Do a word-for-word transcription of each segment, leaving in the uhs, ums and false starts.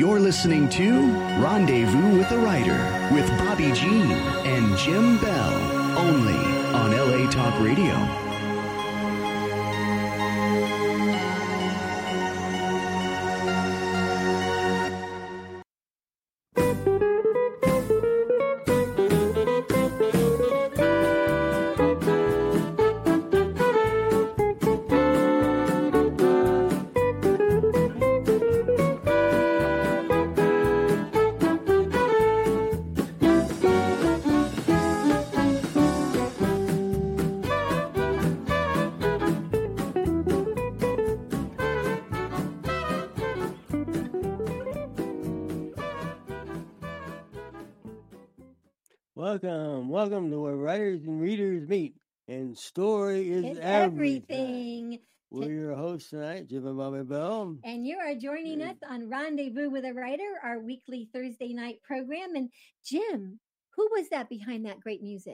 You're listening to Rendezvous with the Writer with Bobby Jean and Jim Bell, only on L A Talk Radio. Welcome, welcome to where writers and readers meet, and story is It's everything. everything. We're your hosts tonight, Jim and Bobby Bell. And you are joining us on Rendezvous with a Writer, our weekly Thursday night program. And Jim, who was that behind that great music?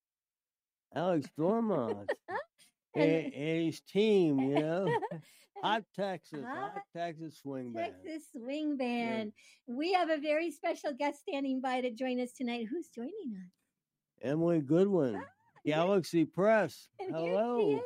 Alex Dormont and, and his team, you know. Hot Texas, Hot Hot Texas Swing Band. Texas Swing Band. Yeah. We have a very special guest standing by to join us tonight. Who's joining us? Emily Goodwin, ah, Galaxy yes. Press. And Hello.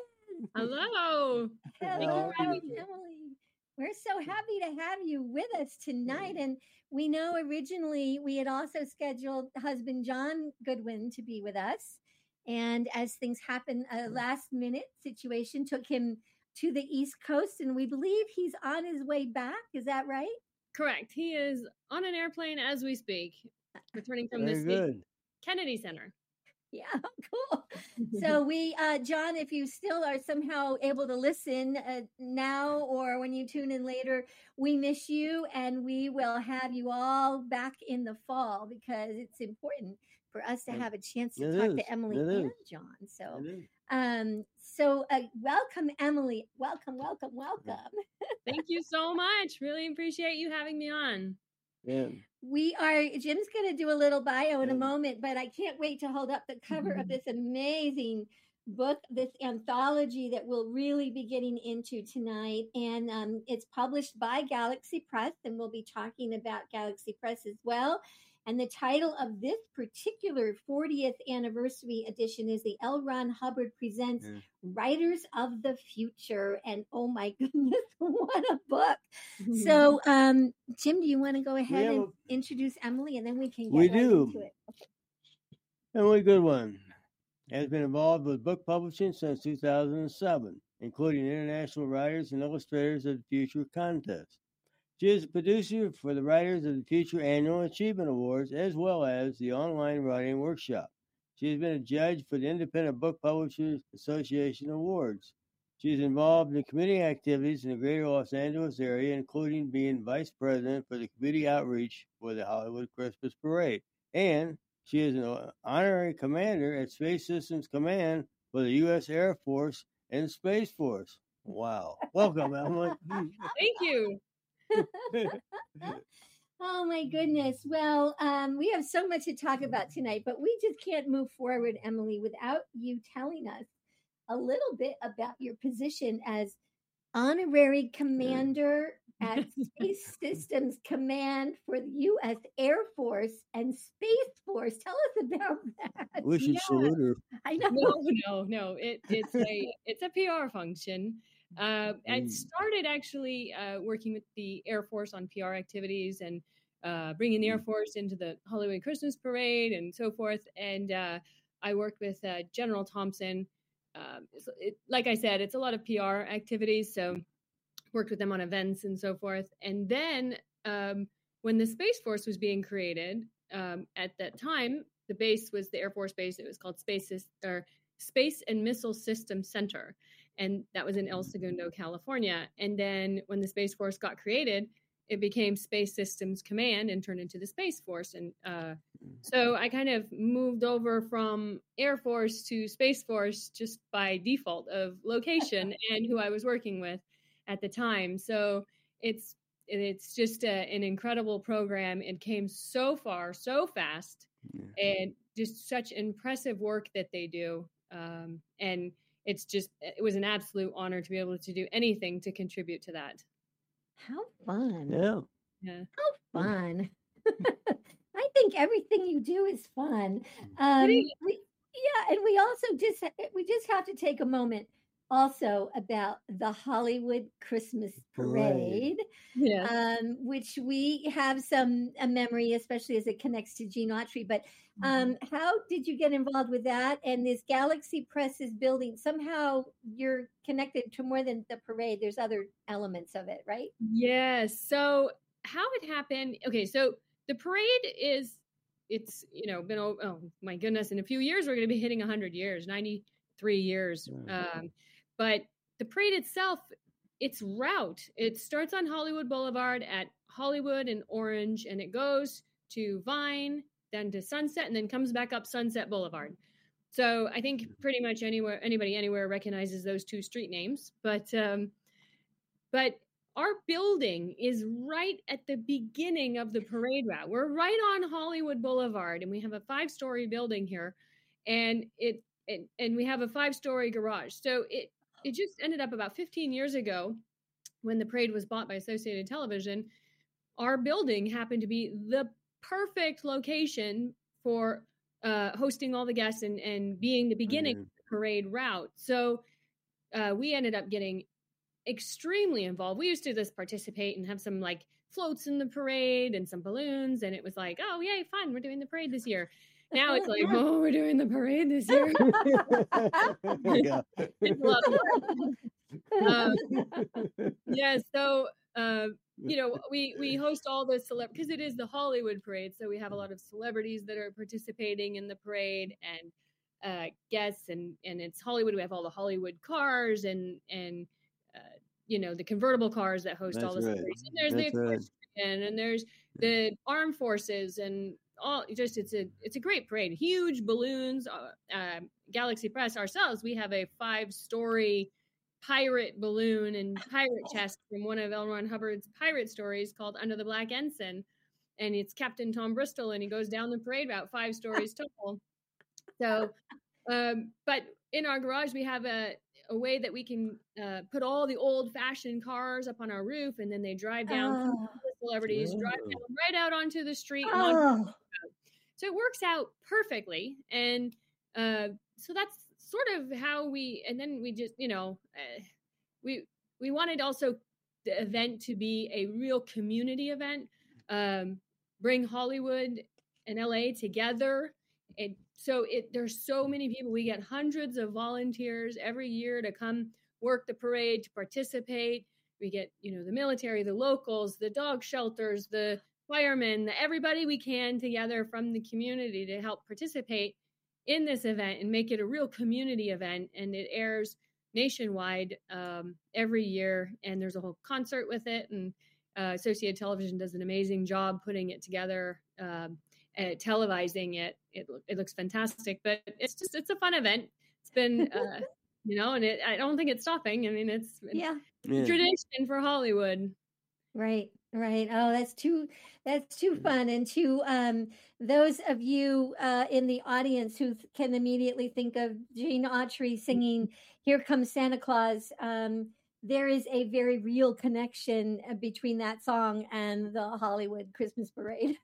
Hello. Hello, Emily. We're so happy to have you with us tonight. And we know originally we had also scheduled husband John Goodwin to be with us. And as things happen, a last minute situation took him to the East Coast, and we believe he's on his way back. Is that right? Correct. He is on an airplane as we speak, returning from Very the good. Kennedy Center. Yeah, cool. So we, uh, John, if you still are somehow able to listen uh, now or when you tune in later, we miss you, and we will have you all back in the fall because it's important for us to have a chance to it talk is. to Emily it and is. John. So, um, so uh, welcome, Emily. Welcome, welcome, welcome. Thank you so much. Really appreciate you having me on. Yeah. We are, Jim's going to do a little bio in a moment, but I can't wait to hold up the cover mm-hmm. of this amazing book, this anthology that we'll really be getting into tonight. And um, it's published by Galaxy Press, and we'll be talking about Galaxy Press as well. And the title of this particular fortieth anniversary edition is the L. Ron Hubbard Presents yeah. Writers of the Future. And oh my goodness, what a book. Mm-hmm. So, um, Jim, do you want to go ahead and a, introduce Emily, and then we can get we right do. into it? Okay. Emily Goodwin has been involved with book publishing since two thousand seven, including International Writers and Illustrators of the Future contest. She is a producer for the Writers of the Future Annual Achievement Awards, as well as the Online Writing Workshop. She has been a judge for the Independent Book Publishers Association Awards. She is involved in committee activities in the greater Los Angeles area, including being vice president for the committee outreach for the Hollywood Christmas Parade. And she is an honorary commander at Space Systems Command for the U S Air Force and Space Force. Wow. Welcome, Emily. Thank you. Oh my goodness. Well, um, we have so much to talk about tonight, but we just can't move forward, Emily, without you telling us a little bit about your position as honorary commander at Space Systems Command for the U S Air Force and Space Force. Tell us about that. We should yeah. salute her. I know. No, no, no. It, it's a it's a P R function. Uh, I started actually uh, working with the Air Force on P R activities and uh, bringing the Air Force into the Hollywood Christmas Parade and so forth. And uh, I worked with uh, General Thompson. Um, it, like I said, it's a lot of P R activities. So worked with them on events and so forth. And then um, when the Space Force was being created, um, at that time, the base was the Air Force base. It was called Space, or Space and Missile Systems Center. And that was in El Segundo, California. And then when the Space Force got created, it became Space Systems Command and turned into the Space Force. And uh, so I kind of moved over from Air Force to Space Force just by default of location and who I was working with at the time. So it's it's just a, an incredible program. It came so far, so fast, yeah. and just such impressive work that they do. Um, and it's just, it was an absolute honor to be able to do anything to contribute to that. How fun. Yeah. Yeah. How fun. I think everything you do is fun. Um, we, yeah, and we also just we just have to take a moment also about the Hollywood Christmas Parade, yeah. um, which we have some a memory, especially as it connects to Gene Autry. But um, mm-hmm. how did you get involved with that? And this Galaxy Press is building. Somehow you're connected to more than the parade. There's other elements of it, right? Yes. So how it happened? Okay, so the parade is it's you know been oh my goodness, in a few years we're going to be hitting one hundred years, ninety-three years. Mm-hmm. Um, But the parade itself, its route, it starts on Hollywood Boulevard at Hollywood and Orange, and it goes to Vine, then to Sunset, and then comes back up Sunset Boulevard. So I think pretty much anywhere, anybody anywhere recognizes those two street names. But um, but our building is right at the beginning of the parade route. We're right on Hollywood Boulevard, and we have a five-story building here, and it, it and we have a five-story garage. So it. It just ended up about fifteen years ago when the parade was bought by Associated Television. Our building happened to be the perfect location for uh, hosting all the guests and, and being the beginning mm-hmm. of the parade route. So uh, we ended up getting extremely involved. We used to just participate and have some like floats in the parade and some balloons. And it was like, oh, yay, fun. We're doing the parade this year. Now it's like, oh, we're doing the parade this year. It's a lot of work. Um, yeah, so, uh, you know, we, we host all the celebrities, because it is the Hollywood parade. So we have a lot of celebrities that are participating in the parade and uh, guests. And, and it's Hollywood. We have all the Hollywood cars and, and uh, you know, the convertible cars that host That's all the right. celebrities. And there's That's the right. and, and there's the armed forces and all just it's a it's a great parade. Huge balloons. Uh, uh, Galaxy Press ourselves, we have a five-story pirate balloon and pirate chest from one of L. Ron Hubbard's pirate stories called Under the Black Ensign, and it's Captain Tom Bristol, and he goes down the parade route five stories tall. So, um, but in our garage we have a a way that we can uh, put all the old-fashioned cars up on our roof, and then they drive down. Oh. The celebrities oh. drive down right out onto the street. Oh. And so it works out perfectly, and uh, so that's sort of how we. And then we just, you know, uh, we we wanted also the event to be a real community event, um, bring Hollywood and L A together. And so it there's so many people. We get hundreds of volunteers every year to come work the parade, to participate. We get, you know, the military, the locals, the dog shelters, the firemen, the, everybody we can together from the community to help participate in this event and make it a real community event. And it airs nationwide um, every year. And there's a whole concert with it. And uh, Associated Television does an amazing job putting it together. Um, Uh, televising it. it, it looks fantastic, but it's just, it's a fun event. It's been, uh, you know, and it, I don't think it's stopping. I mean, it's, it's yeah. a tradition for Hollywood. Right, right. Oh, that's too, that's too fun. And to um, those of you uh, in the audience who can immediately think of Gene Autry singing "Here Comes Santa Claus," um, there is a very real connection between that song and the Hollywood Christmas Parade.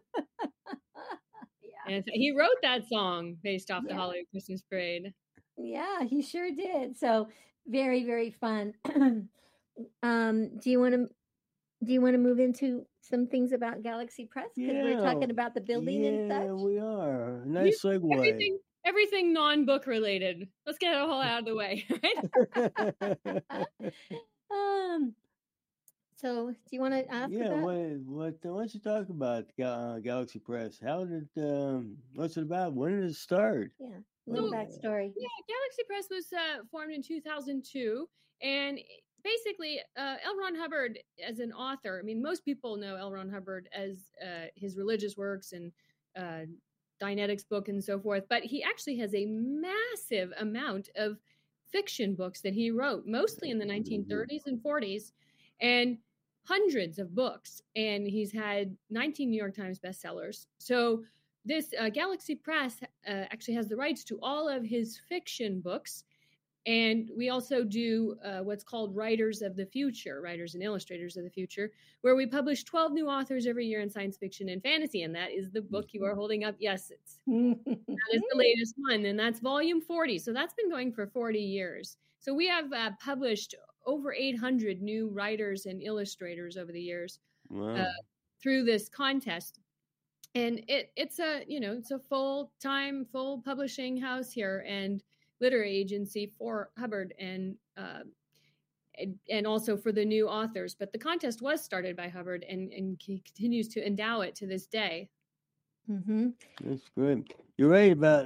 Yeah. And he wrote that song based off yeah. the Hollywood Christmas Parade. Yeah, he sure did. So very, very fun. um, do you want to do you want to move into some things about Galaxy Press? Because yeah. we're talking about the building yeah, and such. Yeah, we are. Nice you, segue. Everything, everything non-book related. Let's get it all out of the way. Right? um. So, do you want to ask? Yeah, about? what what why don't you talk about uh, Galaxy Press? How did um, what's it about? When did it start? Yeah, a little so, backstory. Yeah, Galaxy Press was uh, formed in two thousand two, and basically, uh, L. Ron Hubbard as an author. I mean, most people know L. Ron Hubbard as uh, his religious works and uh, Dianetics book and so forth, but he actually has a massive amount of fiction books that he wrote, mostly in the nineteen thirties and forties, and hundreds of books, and he's had nineteen New York Times bestsellers. So this uh, Galaxy Press uh, actually has the rights to all of his fiction books, And we also do uh, what's called Writers of the Future, Writers and Illustrators of the Future, where we publish twelve new authors every year in science fiction and fantasy. And that is the book you are holding up. Yes, it's that is the latest one. And that's volume forty. So that's been going for forty years. So we have uh, published over eight hundred new writers and illustrators over the years Wow. uh, through this contest. And it it's a, you know, it's a full-time, full publishing house here and literary agency for Hubbard and uh, and, and also for the new authors. But the contest was started by Hubbard and, and continues to endow it to this day. Mm-hmm. That's great. You're right about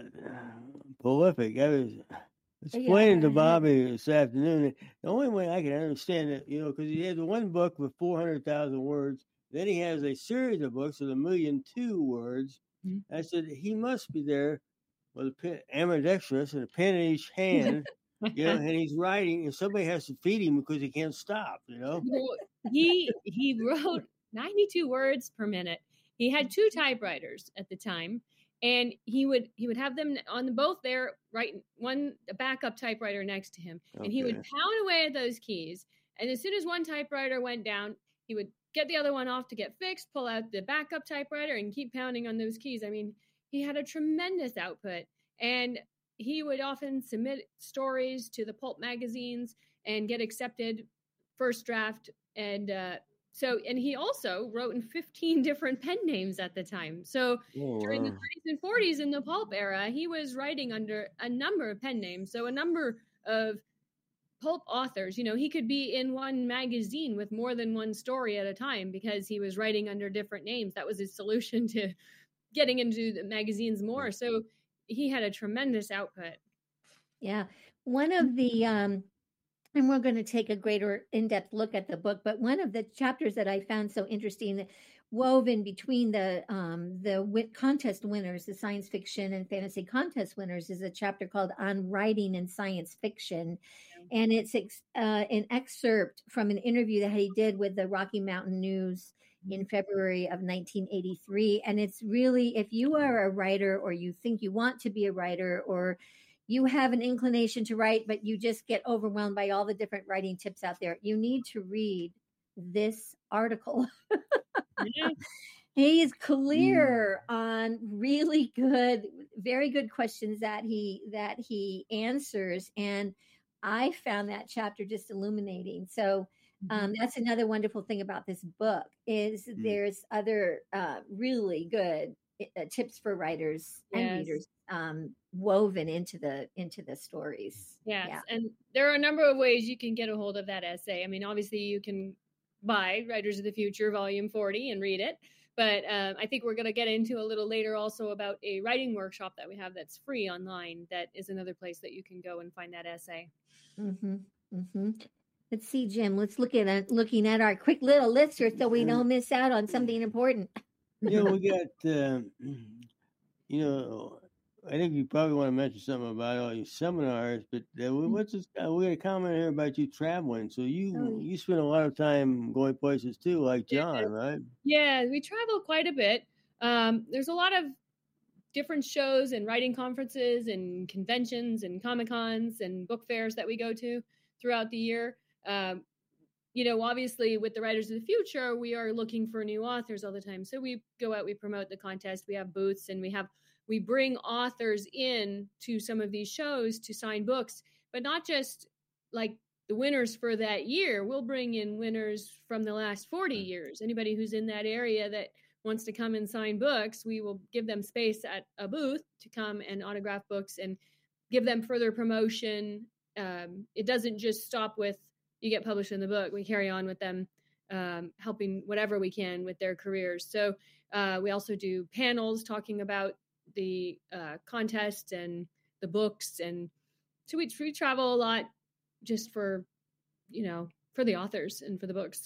prolific. I was explaining Yeah. to Bobby this afternoon. The only way I can understand it, you know, because he has one book with four hundred thousand words. Then he has a series of books with a million two words. Mm-hmm. I said, he must be there with a pen, ambidextrous and a pen in each hand, you know, and he's writing, and somebody has to feed him because he can't stop, you know. Well, he he wrote ninety-two words per minute. He had two typewriters at the time, and he would he would have them on the, both there, right, one a backup typewriter next to him, and he would Okay. pound away at those keys. And as soon as one typewriter went down, he would get the other one off to get fixed, pull out the backup typewriter, and keep pounding on those keys. I mean, he had a tremendous output, and he would often submit stories to the pulp magazines and get accepted first draft. And uh, so, and he also wrote in fifteen different pen names at the time. So Oh, during the wow. thirties and forties in the pulp era, he was writing under a number of pen names. So a number of pulp authors, you know, he could be in one magazine with more than one story at a time because he was writing under different names. That was his solution to getting into the magazines more. So he had a tremendous output. Yeah. One of the, um, and we're going to take a greater in-depth look at the book, but one of the chapters that I found so interesting that woven between the um, the wi- contest winners, the science fiction and fantasy contest winners, is a chapter called On Writing in Science Fiction. And it's ex- uh, an excerpt from an interview that he did with the Rocky Mountain News in February of nineteen eighty-three. And it's really, if you are a writer or you think you want to be a writer or you have an inclination to write, but you just get overwhelmed by all the different writing tips out there, you need to read this article. Yeah. He is clear on really good, very good questions that he that he answers, and I found that chapter just illuminating. So um, that's another wonderful thing about this book is Mm. there's other uh, really good uh, tips for writers and Yes. readers um, woven into the into the stories. Yes. Yeah. And there are a number of ways you can get a hold of that essay. I mean, obviously you can buy Writers of the Future volume forty and read it. But um, I think we're going to get into a little later also about a writing workshop that we have that's free online. That is another place that you can go and find that essay. Mm-hmm. Mm-hmm. Let's see, Jim. Let's look at uh, looking at our quick little list here so we don't miss out on something important. You know, we got, um, you know, I think you probably want to mention something about all your seminars, but uh, we- what's this, uh, we got a comment here about you traveling. So you Oh. you spend a lot of time going places too, like John, right? Yeah, we travel quite a bit. Um, there's a lot of different shows and writing conferences and conventions and Comic Cons and book fairs that we go to throughout the year. Um, you know, obviously with the Writers of the Future, we are looking for new authors all the time. So we go out, we promote the contest, we have booths, and we have we bring authors in to some of these shows to sign books, but not just like the winners for that year. We'll bring in winners from the last forty years. Anybody who's in that area that wants to come and sign books, we will give them space at a booth to come and autograph books and give them further promotion. Um, it doesn't just stop with you get published in the book. We carry on with them, um, helping whatever we can with their careers. So uh, we also do panels talking about the uh, contest and the books. And so we, we travel a lot just for, you know, for the authors and for the books.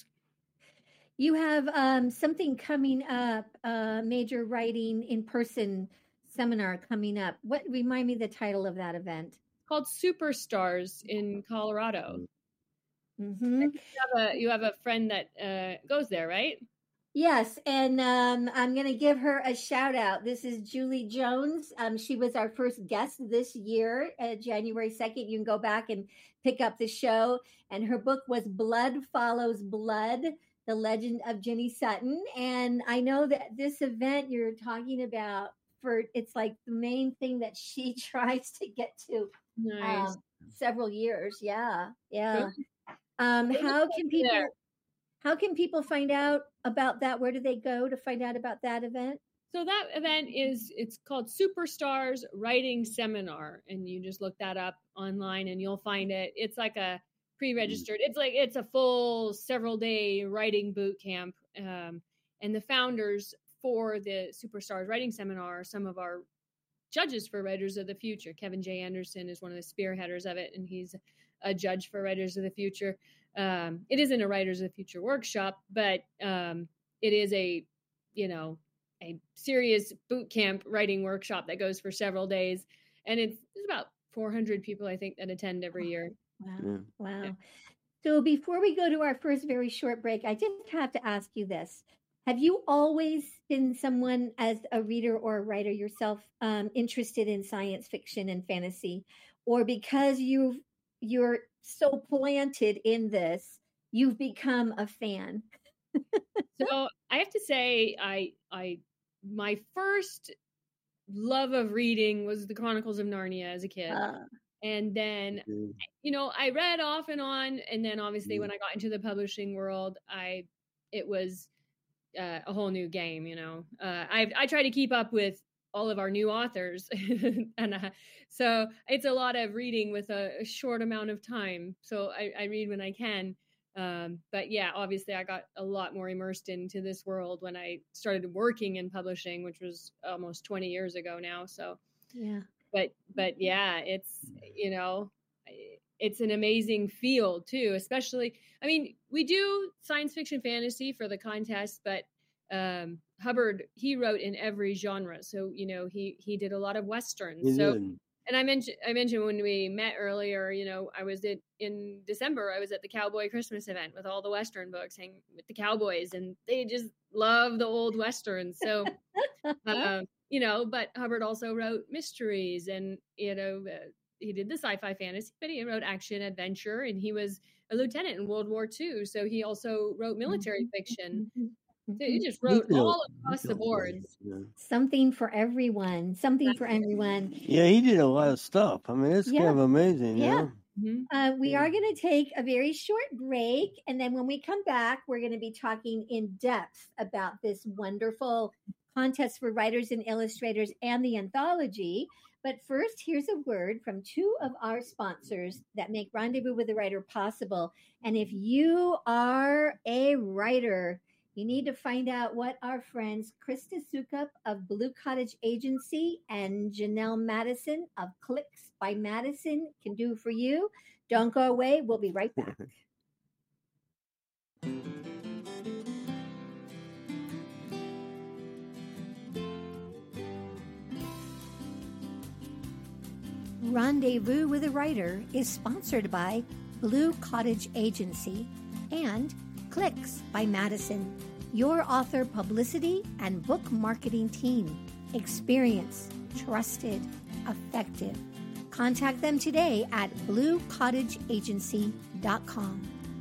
You have um, something coming up, a major writing in-person seminar coming up. What remind me the title of that event? It's called Superstars in Colorado. Mm-hmm. You have a, you have a friend that uh, goes there, right? Yes, and um, I'm going to give her a shout out. This is Julie Jones. Um, she was our first guest this year, uh, January second. You can go back and pick up the show. And her book was Blood Follows Blood, The Legend of Jenny Sutton. And I know that this event you're talking about, for it's like the main thing that she tries to get to Nice. um, several years. Yeah, yeah. Good. Um, Good how luck can there. people... How can people find out about that? Where do they go to find out about that event? So that event is, it's called Superstars Writing Seminar. And you just look that up online and you'll find it. It's like a pre-registered, it's like, it's a full several day writing boot camp. Um, and the founders for the Superstars Writing Seminar are some of our judges for Writers of the Future. Kevin J. Anderson is one of the spearheaders of it, and he's a judge for Writers of the Future. Um, it isn't a Writers of the Future workshop, but um, it is a, you know, a serious boot camp writing workshop that goes for several days. And it's, it's about four hundred people, I think, that attend every year. Wow. Yeah. Wow. Yeah. So before we go to our first very short break, I just have to ask you this. Have you always been someone, as a reader or a writer yourself, um, interested in science fiction and fantasy? Or because you've, you're so planted in this, you've become a fan? So I have to say, I, I, my first love of reading was the Chronicles of Narnia as a kid. Uh, And then, Yeah. you know, I read off and on. And then obviously Yeah. when I got into the publishing world, I, it was uh, a whole new game, you know. Uh, I I try to keep up with all of our new authors. and uh, so it's a lot of reading with a, a short amount of time. So I, I read when I can. Um, but yeah, obviously I got a lot more immersed into this world when I started working in publishing, which was almost twenty years ago now. So, yeah. but, but yeah, it's, you know, it's an amazing field too, especially, I mean, we do science fiction fantasy for the contest, but, um, Hubbard, he wrote in every genre. So, you know, he, he did a lot of Westerns. He So, did. and I mentioned, I mentioned when we met earlier, you know, I was at, in December, I was at the Cowboy Christmas event with all the Western books, hanging with the Cowboys, and they just love the old Westerns. So, um, you know, but Hubbard also wrote mysteries, and, you know, uh, he did the sci-fi fantasy, but he wrote action adventure, and he was a lieutenant in World War Two. So he also wrote military fiction. So he just wrote He did a- all he across did the a lot. boards. Yeah. Something for everyone. Something for everyone. Yeah, he did a lot of stuff. I mean, it's Yeah. kind of amazing. Yeah. Yeah. Mhm. Uh, we are going to take a very short break. And then when we come back, we're going to be talking in depth about this wonderful contest for writers and illustrators and the anthology. But first, here's a word from two of our sponsors that make Rendezvous with the Writer possible. And if you are a writer, you need to find out what our friends Krista Sukup of Blue Cottage Agency and Janelle Madison of Clicks by Madison can do for you. Don't go away. We'll be right back. Rendezvous with a Writer is sponsored by Blue Cottage Agency and Clicks by Madison, your author publicity and book marketing team. Experienced, trusted, effective. Contact them today at blue cottage agency dot com.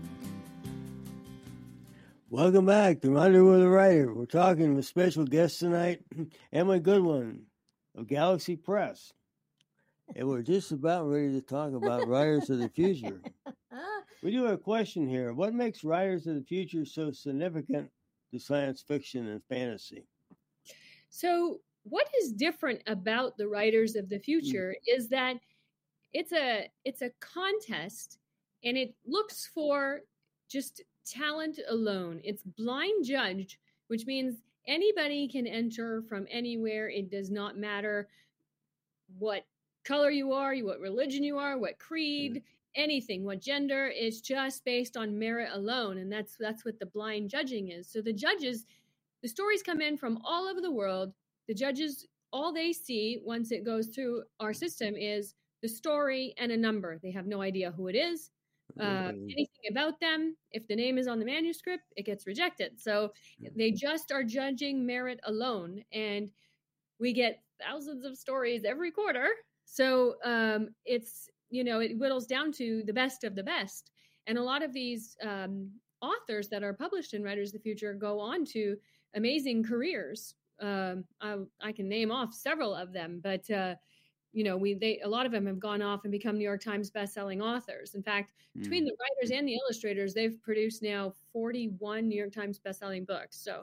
Welcome back to Rendezvous with a Writer. We're talking with special guest tonight, Emily Goodwin of Galaxy Press. And we're just about ready to talk about Writers of the Future. We do have a question here. What makes Writers of the Future so significant to science fiction and fantasy? So what is different about the Writers of the Future is that it's a it's a contest, and it looks for just talent alone. It's blind judged, which means anybody can enter from anywhere. It does not matter what color you are, what religion you are, what creed, anything, what gender. It's just based on merit alone, and that's that's what the blind judging is. So the judges, the stories come in from all over the world. The judges, all they see once it goes through our system is the story and a number. They have no idea who it is. Uh, anything about them, if the name is on the manuscript, it gets rejected. So they just are judging merit alone. And we get thousands of stories every quarter. So um, it's, you know, it whittles down to the best of the best. And a lot of these um, authors that are published in Writers of the Future go on to amazing careers. Um, I, I can name off several of them, but, uh, you know, we they a lot of them have gone off and become New York Times bestselling authors. In fact, mm. between the writers and the illustrators, they've produced now forty-one New York Times bestselling books. So,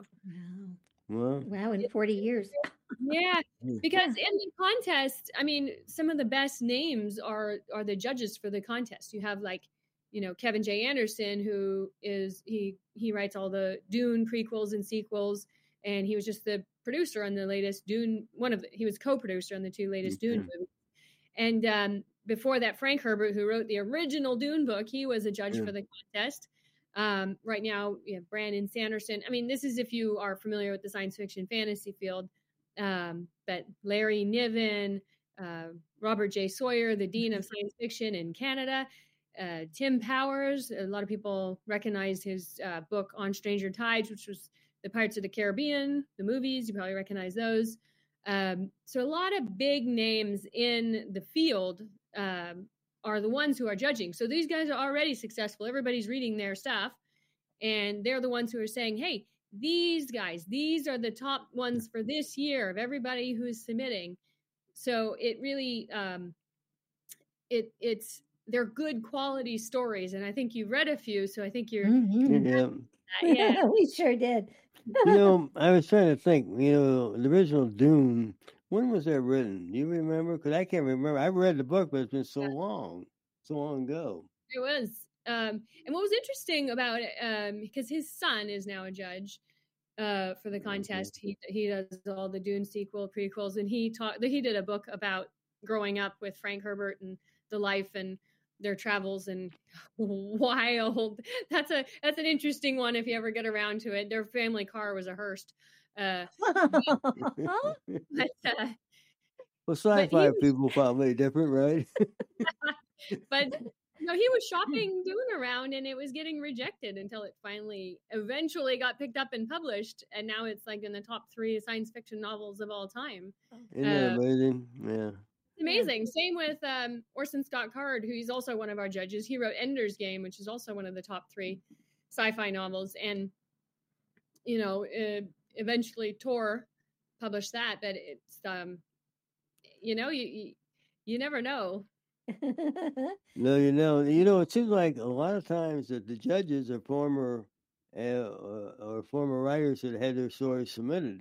wow, wow, wow in forty years. Yeah, because in the contest, I mean, some of the best names are are the judges for the contest. You have like, you know, Kevin J. Anderson, who is he he writes all the Dune prequels and sequels, and he was just the producer on the latest Dune. One of the, he was co-producer on the two latest mm-hmm. Dune movies. And um, before that, Frank Herbert, who wrote the original Dune book, he was a judge yeah. for the contest. Um, right now, you have Brandon Sanderson. I mean, this is if you are familiar with the science fiction fantasy field. Um, but Larry Niven, uh, Robert J. Sawyer, the Dean of Science Fiction in Canada, uh, Tim Powers. A lot of people recognize his uh, book On Stranger Tides, which was the Pirates of the Caribbean, the movies. You probably recognize those. Um, so a lot of big names in the field um, are the ones who are judging. So these guys are already successful. Everybody's reading their stuff, and they're the ones who are saying, hey, these guys, these are the top ones for this year of everybody who's submitting. So it really, um, it it's they're good quality stories, and I think you've read a few. So I think you're, mm-hmm. yeah, yeah. We sure did. You know, I was trying to think. You know, the original Dune. When was that written? Do you remember? Because I can't remember. I read the book, but it's been so yeah. long, so long ago. It was. Um, and what was interesting about it, um, because his son is now a judge uh, for the contest. He he does all the Dune sequel prequels, and he taught. He did a book about growing up with Frank Herbert and the life and their travels, and wild. That's a that's an interesting one if you ever get around to it. Their family car was a Hearst. Uh, but, uh, well, sci-fi was, people probably different, right? But no, he was shopping Dune around, and it was getting rejected until it finally, eventually, got picked up and published, and now it's like in the top three science fiction novels of all time. Isn't that uh, amazing? Yeah. Amazing. Yeah. Same with um, Orson Scott Card, who's also one of our judges. He wrote Ender's Game, which is also one of the top three sci-fi novels, and you know, uh, eventually Tor published that. But it's, um, you know, you you, you never know. No, you know, you know, it seems like a lot of times that the judges are former uh, or former writers that had their stories submitted.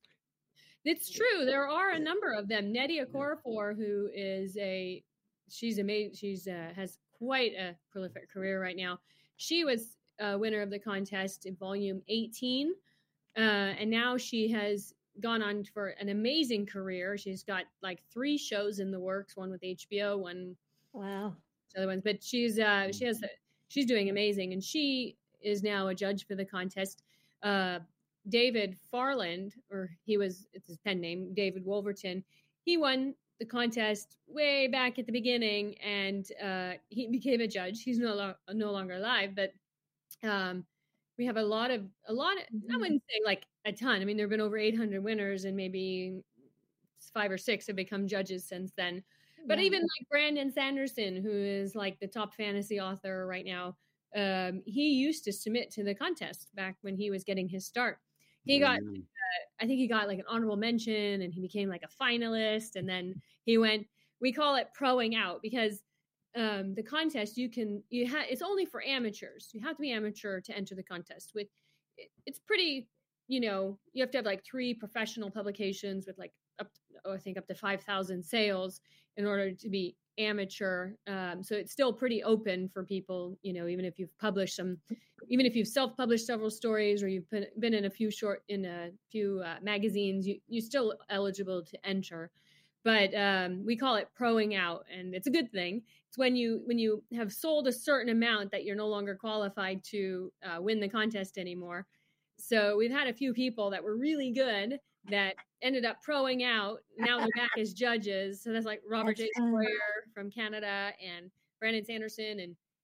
It's true. There are a number of them. Nnedi Okorafor, who is a, she's amazing. She's uh, has quite a prolific career right now. She was a winner of the contest in volume eighteen, uh, and now she has gone on for an amazing career. She's got like three shows in the works, one with H B O, one wow, other ones. But she's uh, she has a, she's doing amazing, and she is now a judge for the contest. Uh, David Farland, or he was, it's his pen name, David Wolverton, he won the contest way back at the beginning, and uh, he became a judge. He's no, lo- no longer alive, but um, we have a lot of, a lot of, I wouldn't say like a ton. I mean, there have been over eight hundred winners, and maybe five or six have become judges since then. But yeah. even like Brandon Sanderson, who is like the top fantasy author right now, um, he used to submit to the contest back when he was getting his start. He got, uh, I think he got like an honorable mention, and he became like a finalist. And then he went, we call it proing out, because um, the contest, you can, you have, it's only for amateurs. You have to be amateur to enter the contest. With it, it's pretty, you know, you have to have like three professional publications with like up, to, I think up to five thousand sales in order to be amateur. Um, so it's still pretty open for people, you know, even if you've published some, even if you've self-published several stories, or you've been, been in a few short, in a few uh, magazines, you, you're still eligible to enter. But um, we call it proing out, and it's a good thing. It's when you, when you have sold a certain amount that you're no longer qualified to uh, win the contest anymore. So we've had a few people that were really good that ended up proing out. Now they're back as judges. So that's like Robert J. Sawyer from Canada, and Brandon Sanderson, and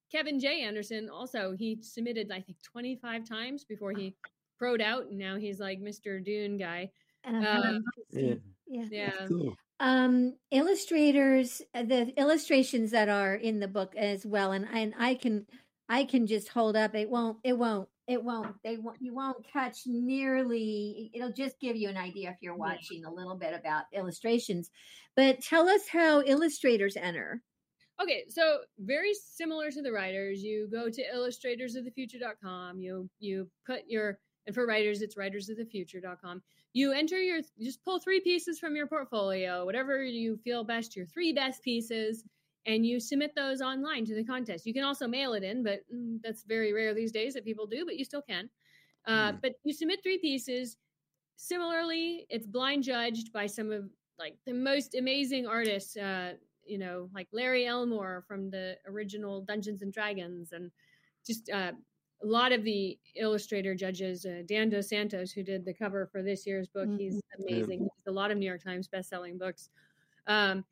Kevin J. Anderson also, he submitted, I think, twenty-five times before he pro'd out, and now he's like Mister Dune guy. Uh-huh. Uh, Yeah. Yeah. yeah. That's cool. Um, illustrators, uh, the illustrations that are in the book as well, and and I can I can just hold up. It won't. It won't. It won't. They won't. You won't catch nearly. It'll just give you an idea if you're watching a little bit about illustrations. But tell us how illustrators enter. Okay, so very similar to the writers. You go to illustrators of the future dot com. You you put your, and for writers, it's writers of the future dot com. You enter your, just pull three pieces from your portfolio, whatever you feel best, your three best pieces, and you submit those online to the contest. You can also mail it in, but mm, that's very rare these days that people do, but you still can. Uh, mm. But you submit three pieces. Similarly, it's blind judged by some of like the most amazing artists, uh, you know, like Larry Elmore from the original Dungeons and Dragons, and just uh, a lot of the illustrator judges, uh, Dan Dos Santos, who did the cover for this year's book. Mm-hmm. He's amazing. Yeah. He's a lot of New York Times bestselling books. Um,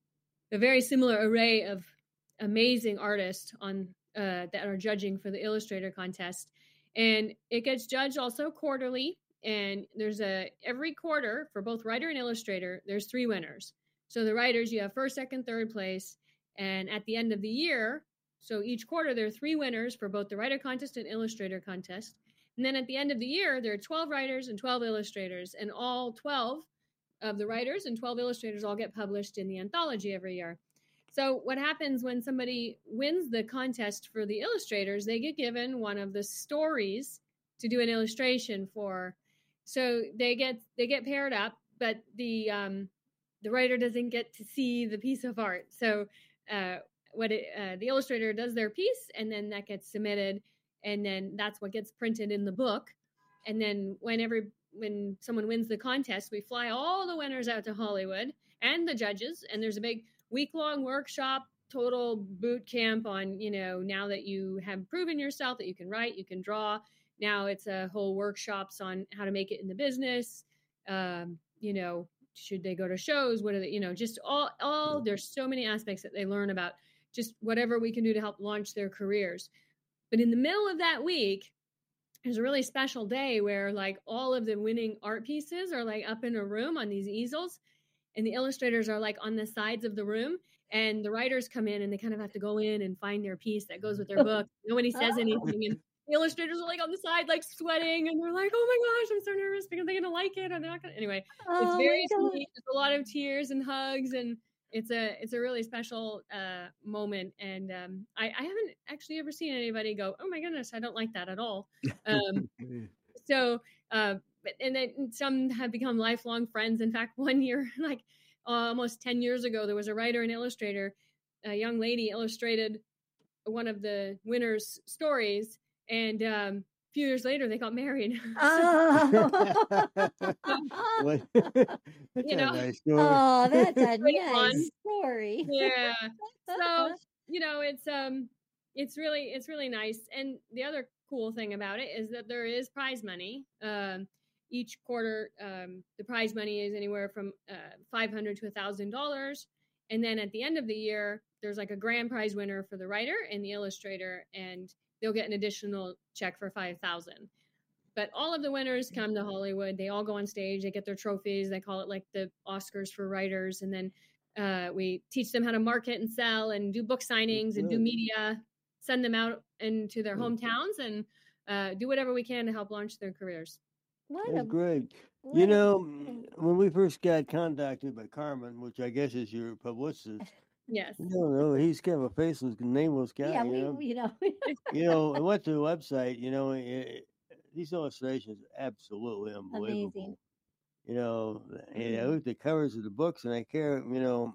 a very similar array of amazing artists on uh, that are judging for the illustrator contest. And it gets judged also quarterly. And there's a, every quarter for both writer and illustrator, there's three winners. So the writers, you have first, second, third place. And at the end of the year, so each quarter, there are three winners for both the writer contest and illustrator contest. And then at the end of the year, there are twelve writers and twelve illustrators. And all twelve of the writers and twelve illustrators all get published in the anthology every year. So what happens when somebody wins the contest for the illustrators, they get given one of the stories to do an illustration for. So they get they get paired up, but the um, the writer doesn't get to see the piece of art. So uh, what it, uh, the illustrator does their piece, and then that gets submitted, and then that's what gets printed in the book. And then whenever when someone wins the contest, we fly all the winners out to Hollywood and the judges, and there's a big week-long workshop, total boot camp on, you know, now that you have proven yourself that you can write, you can draw. Now it's a whole workshops on how to make it in the business. Um, you know, should they go to shows? What are they, you know, just all, all, there's so many aspects that they learn about, just whatever we can do to help launch their careers. But in the middle of that week, there's a really special day where like all of the winning art pieces are like up in a room on these easels, and the illustrators are like on the sides of the room, and the writers come in and they kind of have to go in and find their piece that goes with their book. Nobody says anything. And the illustrators are like on the side, like sweating, and they're like, oh my gosh, I'm so nervous because they're going to like it or they're not going to. Anyway, oh, it's very sweet. There's a lot of tears and hugs, and it's a, it's a really special uh, moment. And um, I, I haven't actually ever seen anybody go, oh my goodness, I don't like that at all. Um, so, uh, and then some have become lifelong friends. In fact, one year, like uh, almost ten years ago, there was a writer and illustrator, a young lady illustrated one of the winner's stories. And um, a few years later, they got married. Oh, What? That's you a know, nice story. oh, that's a Great nice fun. story. Yeah. So, you know, it's um, it's really it's really nice. And the other cool thing about it is that there is prize money. Um, each quarter, um, the prize money is anywhere from uh, five hundred to a thousand dollars. And then at the end of the year, there's like a grand prize winner for the writer and the illustrator, and they'll get an additional check for five thousand dollars. But all of the winners come to Hollywood. They all go on stage. They get their trophies. They call it like the Oscars for writers. And then uh, we teach them how to market and sell and do book signings and do media, send them out into their hometowns, and uh, do whatever we can to help launch their careers. What That's a, great. what You a- know, when we first got contacted by Carmen, which I guess is your publicist, Yes. no, no, he's kind of a faceless, nameless guy. yeah, you we, know, you know, you know, I went to the website. You know, it, these illustrations are absolutely unbelievable. amazing. You know, and I looked at the covers of the books, and I care. You know,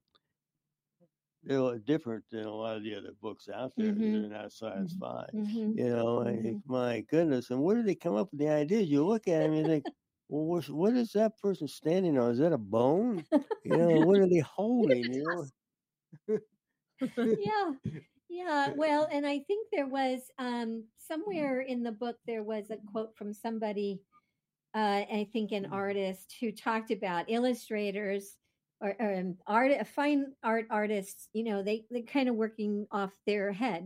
they're different than a lot of the other books out there. Mhm. They're not size five. Mhm. You know, and Mhm. think, my goodness, and where did they come up with the ideas? You look at them and you think, well, what's, what is that person standing on? Is that a bone? You know, what are they holding? You know. Yeah, yeah. Well, and I think there was um, somewhere in the book there was a quote from somebody, uh, I think an artist who talked about illustrators or, or um, art, fine art artists. You know, they they kind of working off their head.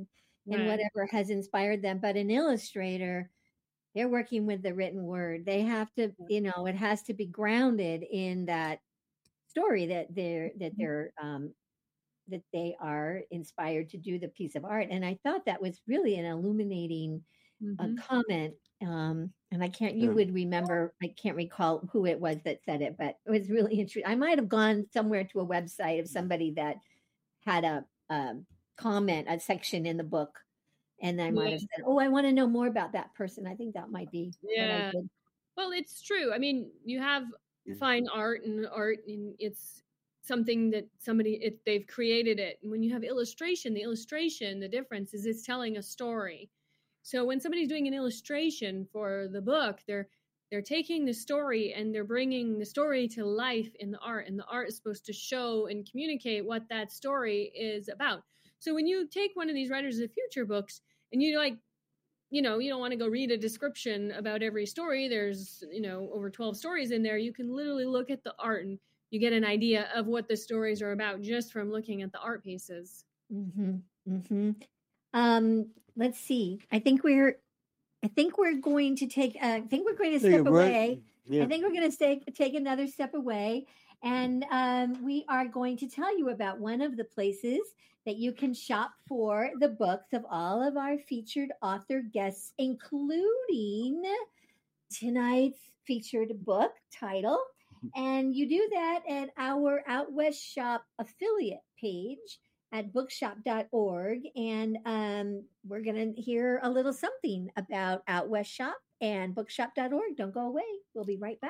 and Right. whatever has inspired them. But an illustrator, they're working with the written word. They have to, you know, it has to be grounded in that story that they're that they're um, that they are inspired to do the piece of art. And I thought that was really an illuminating uh, Mhm. comment. Um, and I can't, you Yeah. would remember, I can't recall who it was that said it, but it was really interesting. I might have gone somewhere to a website of somebody that had a, um comment, a section in the book. And I might Yeah. have said, oh, I want to know more about that person. I think that might be what I Yeah. did. Well, it's true. I mean, you have Yeah. fine art, and art, and it's something that somebody it, they've created it. And when you have illustration, the illustration, the difference is it's telling a story. So when somebody's doing an illustration for the book, they're they're taking the story and they're bringing the story to life in the art, and the art is supposed to show and communicate what that story is about. So when you take one of these Writers of the Future books and you like, you know, you don't want to go read a description about every story. There's, you know, over twelve stories in there. You can literally look at the art and you get an idea of what the stories are about just from looking at the art pieces. Mm-hmm. Mm-hmm. Um, let's see. I think we're, I think we're going to take, uh, I think we're going to Take a step break. away. Yeah. I think we're going to take, take another step away. And um, we are going to tell you about one of the places that you can shop for the books of all of our featured author guests, including tonight's featured book title. And you do that at our Out West Shop affiliate page at bookshop dot org. And um, we're going to hear a little something about Out West Shop and bookshop dot org. Don't go away. We'll be right back.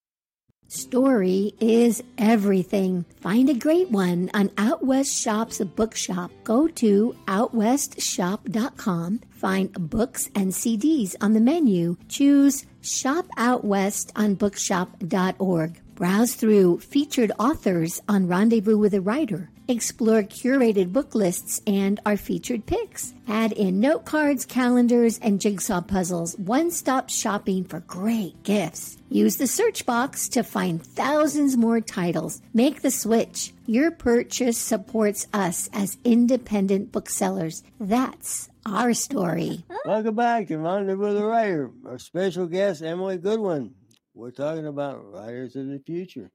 Story is everything. Find a great one on Out West Shop's bookshop. Go to out west shop dot com. Find books and C Ds on the menu. Choose Shop Out West on bookshop dot org. Browse through featured authors on Rendezvous with a Writer. Explore curated book lists and our featured picks. Add in note cards, calendars, and jigsaw puzzles. One-stop shopping for great gifts. Use the search box to find thousands more titles. Make the switch. Your purchase supports us as independent booksellers. That's our story. Welcome back to Rendezvous with the Writer. Our special guest, Emily Goodwin. We're talking about writers of the future.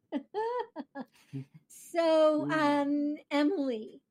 So, um, Emily,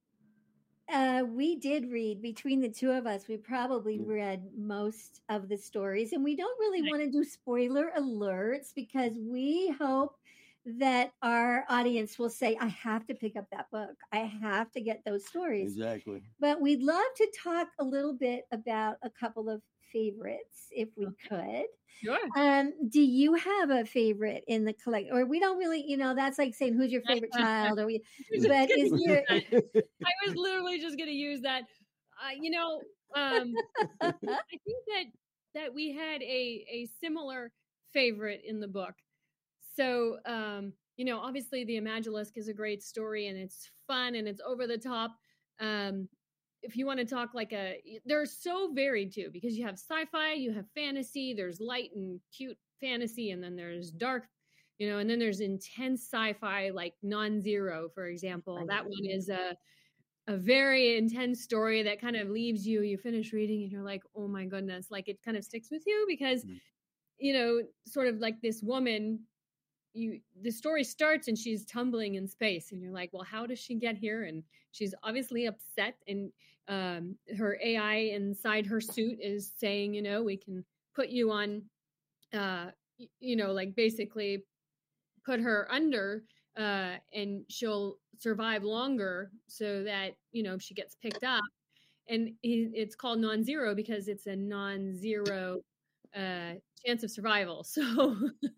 uh, we did read between the two of us. We probably read most of the stories, and we don't really want to do spoiler alerts because we hope that our audience will say, I have to pick up that book. I have to get those stories. Exactly. But we'd love to talk a little bit about a couple of favorites if we could. Sure. Um, do you have a favorite in the collect, or we don't really, you know, that's like saying who's your favorite child, or we, but is there? I was literally just going to use that. Uh, you know, um, I think that that we had a a similar favorite in the book. So, um, you know, obviously the Imagilisk is a great story and it's fun and it's over the top. Um, if you want to talk like a, they're so varied too, because you have sci-fi, you have fantasy, there's light and cute fantasy, and then there's dark, you know, and then there's intense sci-fi like Non-Zero, for example. That one is a, a very intense story that kind of leaves you, you finish reading and you're like, oh my goodness, like it kind of sticks with you because, mm-hmm. you know, sort of like this woman, you the story starts and she's tumbling in space and you're like, well, how does she get here? And she's obviously upset, and um her A I inside her suit is saying, you know, we can put you on uh you know, like basically put her under uh and she'll survive longer so that, you know, she gets picked up. And he, it's called Non-Zero because it's a non-zero uh chance of survival. So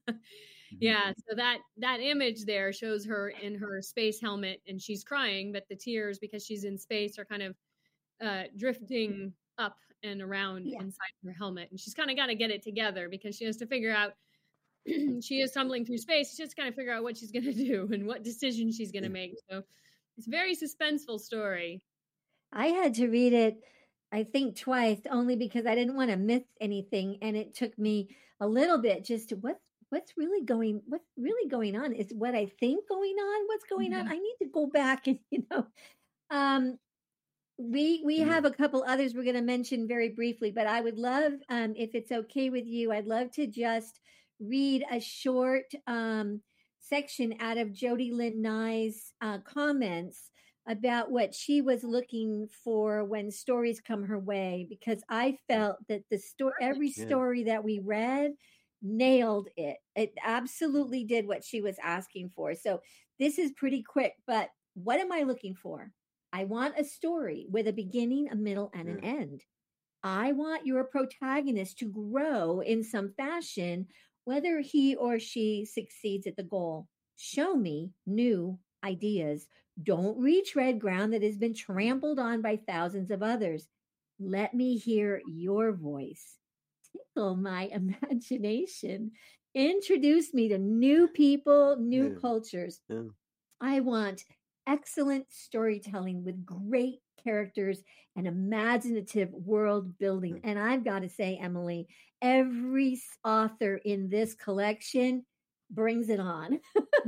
yeah, so that that image there shows her in her space helmet and she's crying, but the tears, because she's in space, are kind of uh drifting up and around yeah. inside her helmet, and she's kind of got to get it together because she has to figure out she is tumbling through space. She's just kind of figure out what she's going to do and what decision she's going to make. So it's a very suspenseful story. I had to read it, I think, twice, only because I didn't want to miss anything, and it took me a little bit just to what's what's really going what's really going on? Is what I think going on? What's going mm-hmm. on? I need to go back and, you know, um, we we Mhm. have a couple others we're going to mention very briefly, but I would love, um, if it's okay with you, I'd love to just read a short um, section out of Jody Lynn Nye's uh, comments about what she was looking for when stories come her way, because I felt that the story, every Yeah. story that we read, nailed it. It absolutely did what she was asking for. So this is pretty quick, but what am I looking for? I want a story with a beginning, a middle, and an Yeah. end. I want your protagonist to grow in some fashion, whether he or she succeeds at the goal. Show me new ideas. Don't retread ground that has been trampled on by thousands of others. Let me hear your voice. Tickle my imagination. Introduce me to new people, new Yeah. cultures. Yeah. I want excellent storytelling with great characters and imaginative world building. And I've got to say, Emily, every s- author in this collection brings it on.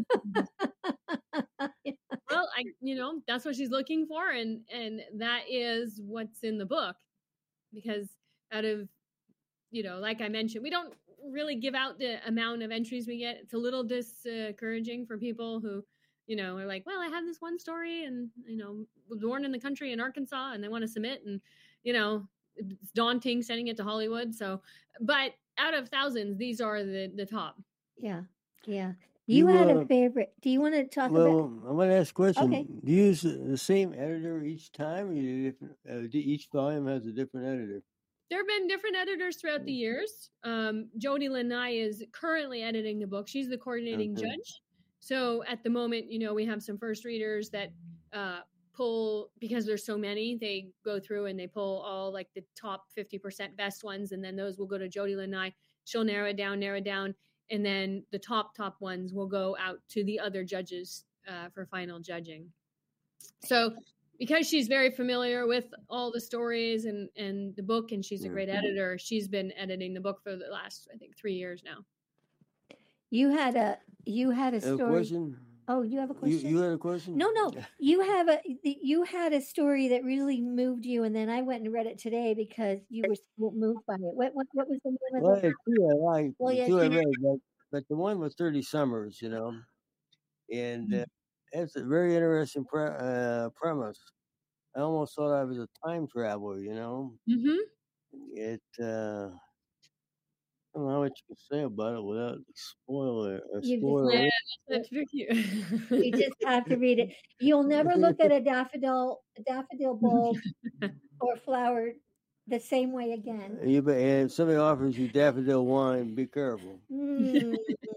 Well, I, you know, that's what she's looking for, and and that is what's in the book, because out of, you know, like I mentioned, we don't really give out the amount of entries we get. It's a little discouraging for people who, you know, are like, well, I have this one story, and, you know, was born in the country in Arkansas, and they want to submit, and, you know, it's daunting sending it to Hollywood. So, but out of thousands, these are the the top. Yeah, yeah. You, You, had uh, a favorite. Do you want to talk well, about? I want to ask a question. Okay. Do you use the same editor each time, or you do different? Uh, do- each volume has a different editor. There have been different editors throughout the years. Um, Jody Lynn Nye is currently editing the book. She's the coordinating Okay. judge. So at the moment, you know, we have some first readers that uh, pull, because there's so many, they go through and they pull all like the top fifty percent best ones. And then those will go to Jody Lynn Nye. She'll narrow it down, narrow it down. And then the top, top ones will go out to the other judges uh, for final judging. So because she's very familiar with all the stories and, and the book, and she's a Yeah. great editor, she's been editing the book for the last, I think, three years now. You had a you had a A story. question? Oh, you have a You, question? you had a question? No, no. You have a you had a story that really moved you, and then I went and read it today because you were so moved by it. What what, what was the name of Well, it? the two I liked, Well, the yeah, two I she- read, but, but the one was thirty Summers, you know, and uh, it's a very interesting pre- uh, premise. I almost thought I was a time traveler, you know. Mm-hmm. It, uh, I don't know what you can say about it without spoiler. Uh, You just spoiler. have- it. That's tricky. you just have to read it. You'll never look at a daffodil a daffodil bulb or flower the same way again. You, be- and if somebody offers you daffodil wine, be careful. Mm.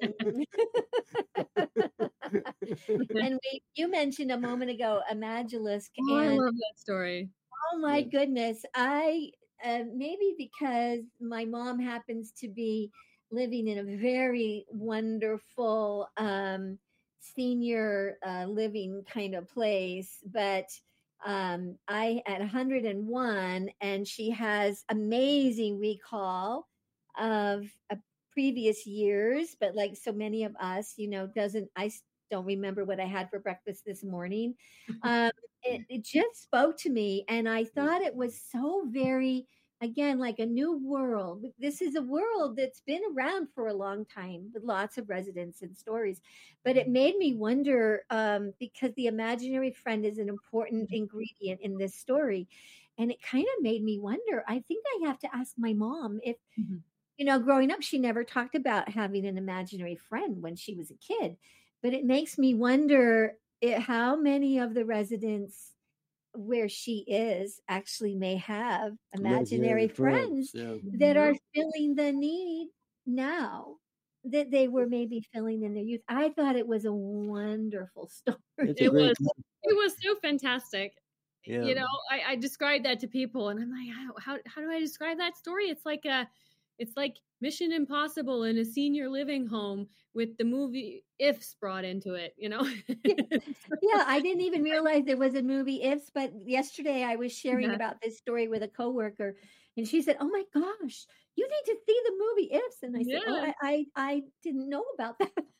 And we, you mentioned a moment ago a Magilisk, Oh, I and love that story. oh my Yeah. goodness, I uh, maybe because my mom happens to be living in a very wonderful um, senior uh, living kind of place, but um, I at one hundred and one, and she has amazing recall of uh, previous years, but like so many of us, you know, doesn't I s- don't remember what I had for breakfast this morning. Um, it, it just spoke to me, and I thought it was so very, again, like a new world. This is a world that's been around for a long time with lots of residents and stories, but it made me wonder, um, because the imaginary friend is an important ingredient in this story, and it kind of made me wonder. I think I have to ask my mom if, Mhm. you know, growing up, she never talked about having an imaginary friend when she was a kid, but it makes me wonder it, how many of the residents where she is actually may have imaginary friends Yeah. that are filling the need now that they were maybe filling in their youth. I thought it was a wonderful story. It's a It great. was it was so fantastic. Yeah. You know, I, I describe that to people, and I'm like, how, how how do I describe that story? It's like a it's like Mission Impossible in a senior living home with the movie Ifs brought into it, you know? Yeah, I didn't even realize there was a movie Ifs, but yesterday I was sharing Yeah. about this story with a coworker, and she said, "Oh my gosh, you need to see the movie Ifs." And I said, "Oh, Yeah. I, I, I didn't know about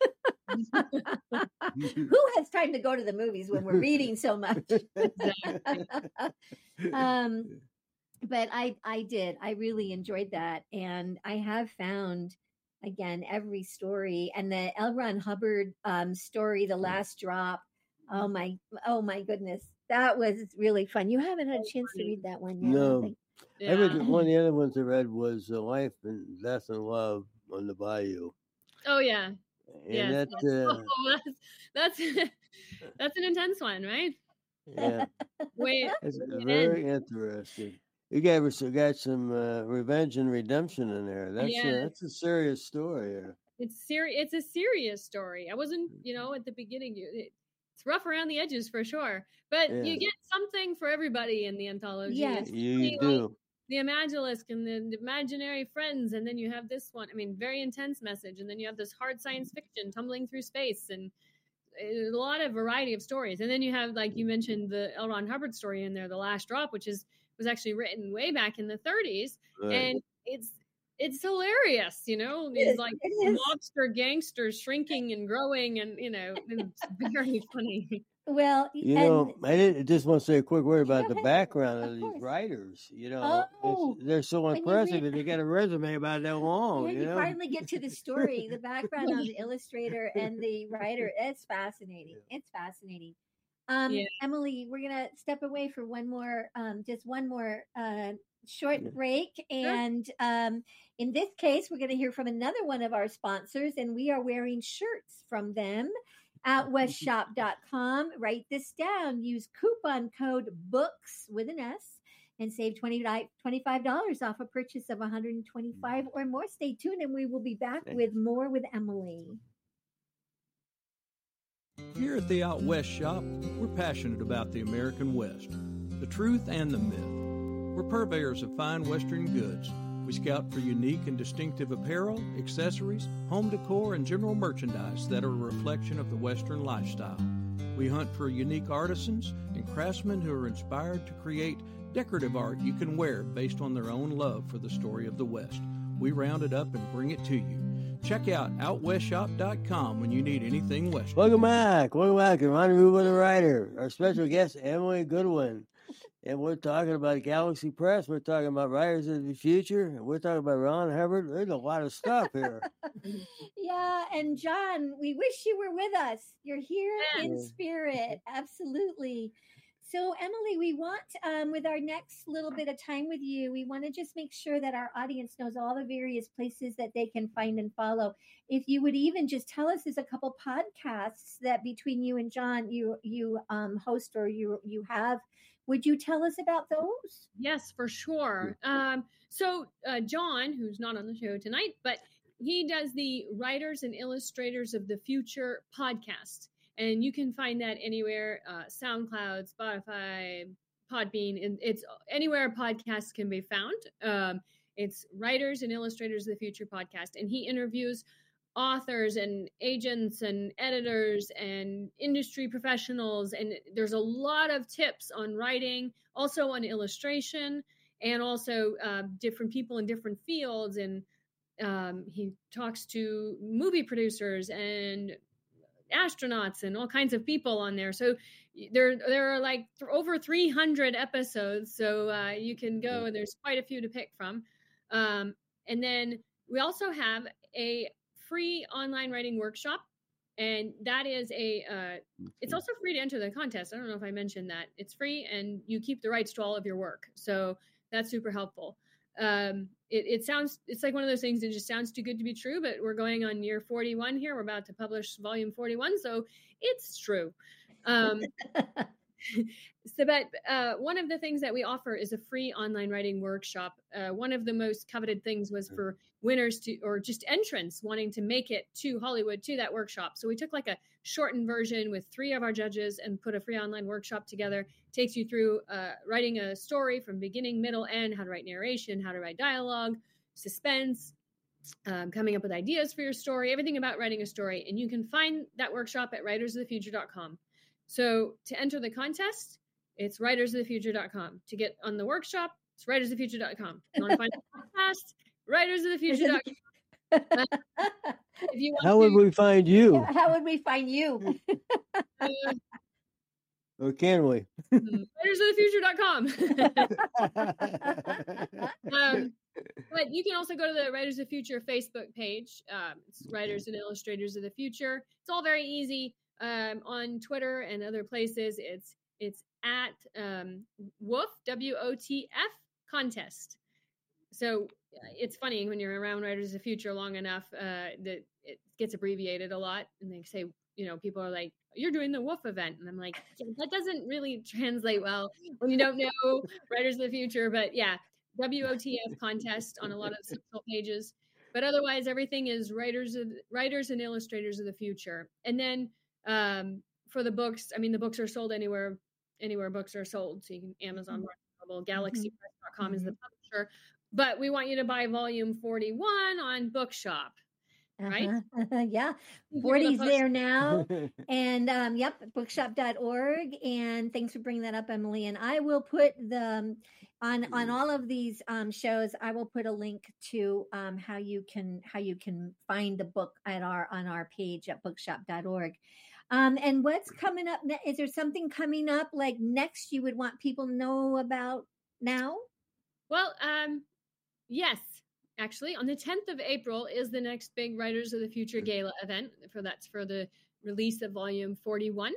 that." Who has time to go to the movies when we're reading so much? Exactly. um, but I, I did. I really enjoyed that, and I have found again every story, and the L. Ron Hubbard um, story, "The Last Drop." Oh my, oh my goodness, that was really fun. You haven't had a chance to read that one yet, I don't No. think. I read Yeah. the- one of the other ones I read was uh, Life and Death and Love on the Bayou. Oh yeah. And Yes. that, yes. uh, Oh, that's that's that's an intense one, right? yeah, Wait, it's wait, very interesting. You got, you got some uh, revenge and redemption in there. That's yes. a, that's a serious story here. It's serious. It's a serious story. I wasn't, you know, at the beginning. you- It, it's rough around the edges for sure, but Yeah. you get something for everybody in the anthology. Yes. It's You, really you like do. the Imagilisk and the, the imaginary friends, and then you have this one. I mean, very intense message, and then you have this hard science fiction tumbling through space, and a lot of variety of stories. And then you have, like you mentioned, the L. Ron Hubbard story in there, "The Last Drop," which is was actually written way back in the thirties, Right. and it's it's hilarious, you know, It these is. like It is. mobster gangsters shrinking and growing, and you know, it's very funny. Well, You and know, I did, just want to say a quick word go about the ahead. background of Of these course. writers. You know, Oh, it's, they're so when you impressive, read, and they got a resume about that long. when You you know. finally get to the story, the background on the illustrator and the writer, it's fascinating. It's fascinating. Um, Yeah. Emily, we're gonna step away for one more, um, just one more uh, short Yeah. break, Sure. and um, in this case, we're gonna hear from another one of our sponsors, and we are wearing shirts from them. Out west shop dot com. Write this down. Use coupon code BOOKS with an S and save twenty-five dollars off a purchase of one hundred twenty-five dollars or more. Stay tuned, and we will be back with more with Emily. Here at the Out West Shop, we're passionate about the American West, the truth and the myth. We're purveyors of fine Western goods. We scout for unique and distinctive apparel, accessories, home decor, and general merchandise that are a reflection of the Western lifestyle. We hunt for unique artisans and craftsmen who are inspired to create decorative art you can wear based on their own love for the story of the West. We round it up and bring it to you. Check out out west shop dot com when you need anything Western. Welcome back. Welcome back to Rendezvous with a Writer. Our special guest, Emily Goodwin. And we're talking about Galaxy Press. We're talking about Writers of the Future. And we're talking about Ron Hubbard. There's a lot of stuff here. Yeah, and John, we wish you were with us. You're here in Yeah. spirit. Absolutely. So, Emily, we want, um, with our next little bit of time with you, we want to just make sure that our audience knows all the various places that they can find and follow. If you would even just tell us, there's a couple podcasts that between you and John, you you um, host or you you have. Would you tell us about those? Yes, for sure. Um, so uh, John, who's not on the show tonight, but he does the Writers and Illustrators of the Future podcast. And you can find that anywhere, uh, SoundCloud, Spotify, Podbean, and it's anywhere podcasts can be found. Um, it's Writers and Illustrators of the Future podcast. And he interviews authors and agents and editors and industry professionals. And there's a lot of tips on writing, also on illustration, and also uh, different people in different fields. And um, he talks to movie producers and astronauts and all kinds of people on there. So there there are like th- over three hundred episodes. So uh, you can go, and there's quite a few to pick from. Um, and then we also have a free online writing workshop, and that is a uh, it's also free to enter the contest. I don't know if I mentioned that. It's free, and you keep the rights to all of your work, so that's super helpful. Um, it, it sounds it's like one of those things that just sounds too good to be true, but we're going on year forty-one here. We're about to publish volume forty-one, so it's true. Um, So, but uh, one of the things that we offer is a free online writing workshop. Uh, one of the most coveted things was for winners to, or just entrants wanting to make it to Hollywood to that workshop. So we took like a shortened version with three of our judges and put a free online workshop together. Takes you through uh, writing a story from beginning, middle, end, how to write narration, how to write dialogue, suspense, um, coming up with ideas for your story, everything about writing a story. And you can find that workshop at writers of the future dot com. So to enter the contest, it's writers of the future dot com. To get on the workshop, it's writers of the future dot com. If you want to find the podcast, writers of the future dot com. Uh, if you want How to, would we find you? Yeah, how would we find you? uh, Or can we? writers of the future dot com. um, but you can also go to the Writers of the Future Facebook page. Um, it's Writers and Illustrators of the Future. It's all very easy. Um, on Twitter and other places, it's it's at um, W O F, W O T F contest. So it's funny when you're around Writers of the Future long enough uh, that it gets abbreviated a lot. And they say, you know, people are like, you're doing the W O F event. And I'm like, yeah, that doesn't really translate well when you don't know Writers of the Future. But yeah, W O T F contest on a lot of social pages. But otherwise, everything is Writers of Writers and Illustrators of the Future. And then um, for the books, I mean, the books are sold anywhere, anywhere books are sold. So you can Amazon, mm-hmm. Galaxy Press dot com mm-hmm. is the publisher. But we want you to buy volume forty-one on Bookshop. Right? Uh-huh. Yeah. forty's there now. And um, yep, bookshop dot org. And thanks for bringing that up, Emily. And I will put the on on all of these um, shows, I will put a link to um, how you can how you can find the book at our on our page at bookshop dot org. Um, and what's coming up? Ne- is there something coming up like next you would want people to know about now? Well, um, yes. Actually, on the tenth of April is the next big Writers of the Future Gala event. For that's for the release of volume forty-one.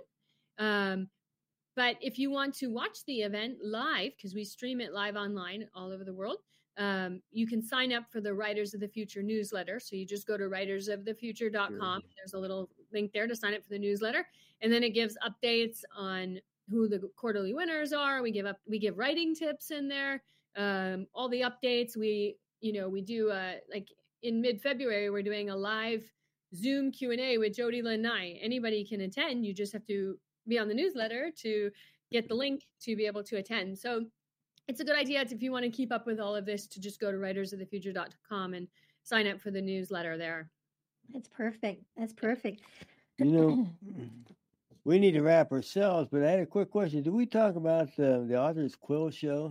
Um, but if you want to watch the event live, because we stream it live online all over the world, um, you can sign up for the Writers of the Future newsletter. So you just go to writers of the future dot com. There's a little link there to sign up for the newsletter, and then it gives updates on who the quarterly winners are. We give up, we give writing tips in there. Um, all the updates we. You know, we do uh, like in mid-February, we're doing a live Zoom Q and A with Jody Lynn Nye. Anybody can attend. You just have to be on the newsletter to get the link to be able to attend. So it's a good idea if you want to keep up with all of this to just go to writers of the future dot com and sign up for the newsletter there. That's perfect. That's perfect. You know, we need to wrap ourselves, but I had a quick question. Did we talk about the, the Author's Quill show?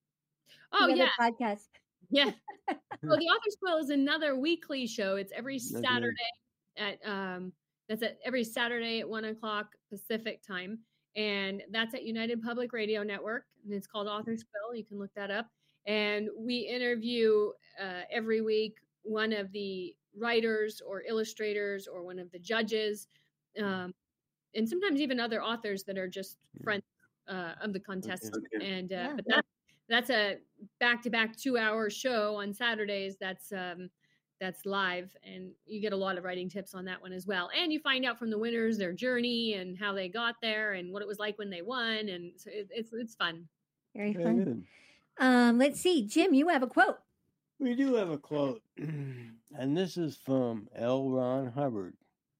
Oh, the yeah. Podcast. Yeah. Well, the Author's Quill is another weekly show. It's every Saturday at um that's at every Saturday at one o'clock Pacific time. And that's at United Public Radio Network. And it's called Author's Quill. You can look that up. And we interview uh, every week one of the writers or illustrators or one of the judges. Um, and sometimes even other authors that are just friends uh, of the contest. Okay. And uh, yeah. but that's That's a back-to-back two-hour show on Saturdays. That's um, that's live, and you get a lot of writing tips on that one as well. And you find out from the winners their journey and how they got there and what it was like when they won. And so it, it's it's fun. Very fun. Um, let's see, Jim, you have a quote. We do have a quote, and this is from L. Ron Hubbard.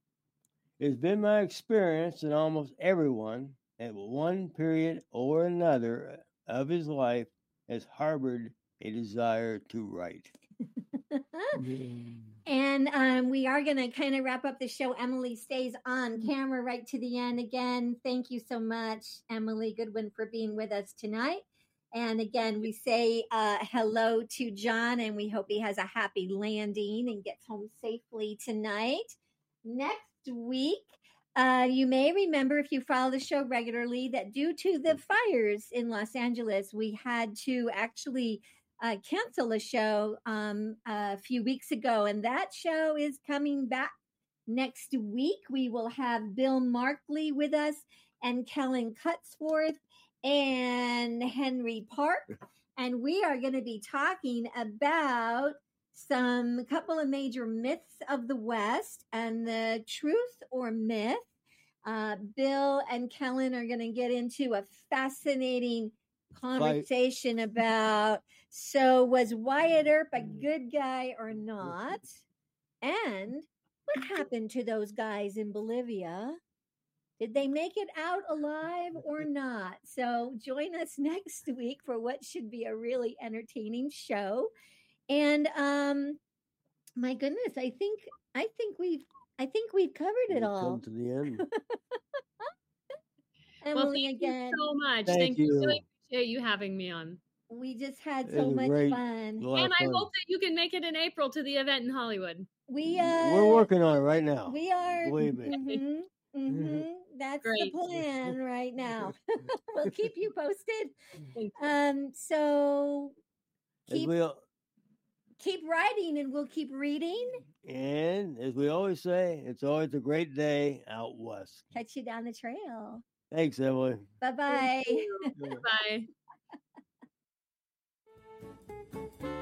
It's been my experience that almost everyone at one period or another of his life has harbored a desire to write. And um, we are going to kind of wrap up the show. Emily stays on camera right to the end. Again, thank you so much, Emily Goodwin, for being with us tonight. And again, we say uh, hello to John, and we hope he has a happy landing and gets home safely tonight. Next week, Uh, you may remember, if you follow the show regularly, that due to the fires in Los Angeles, we had to actually uh, cancel a show um, a few weeks ago. And that show is coming back next week. We will have Bill Markley with us, and Kellen Cutsworth, and Henry Park. And we are going to be talking about some couple of major myths of the West and the truth or myth. Uh, Bill and Kellen are going to get into a fascinating conversation Fight. about, so was Wyatt Earp a good guy or not? And what happened to those guys in Bolivia? Did they make it out alive or not? So join us next week for what should be a really entertaining show. And um, my goodness, I think I think we've I think we've covered it We've all. come to the end. Emily, well, thank again, you so much. Thank Thank you. you. Really appreciate you having me on. we just had It so was a much great- fun. A lot And of I fun. hope that you can make it in April to the event in Hollywood. We uh, We're working on it right now. We are. Believe me. hmm hmm That's the Great. plan right now. We'll keep you posted. Thank Um, so As keep we, al- keep writing, and we'll keep reading. and as we always say, it's always a great day out west. Catch you down the trail. Thanks, Emily. Bye bye. Bye.